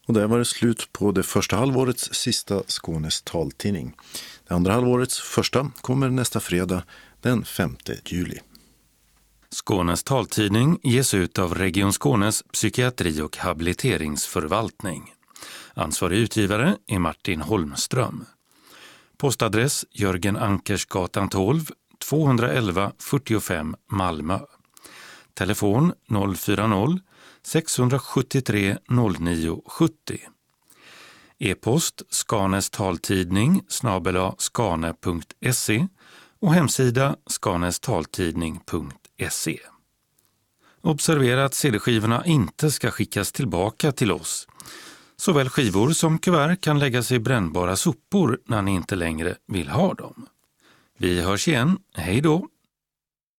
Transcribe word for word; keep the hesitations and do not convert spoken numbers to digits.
Och där var det slut på det första halvårets sista Skånes taltidning. Det andra halvårets första kommer nästa fredag den femte juli. Skånes taltidning ges ut av Region Skånes psykiatri- och habiliteringsförvaltning. Ansvarig utgivare är Martin Holmström. Postadress Jörgen Ankersgatan tolv, tvåhundraelva fyrtiofem Malmö. Telefon noll fyra noll sex sju tre noll nio sju noll. E-post Skanes taltidning snabel-a skane punkt se och hemsida skanestaltidning punkt se. Observera att C D-skivorna inte ska skickas tillbaka till oss. Såväl skivor som kuvert kan läggas i brännbara sopor när ni inte längre vill ha dem. Vi hörs igen. Hej då!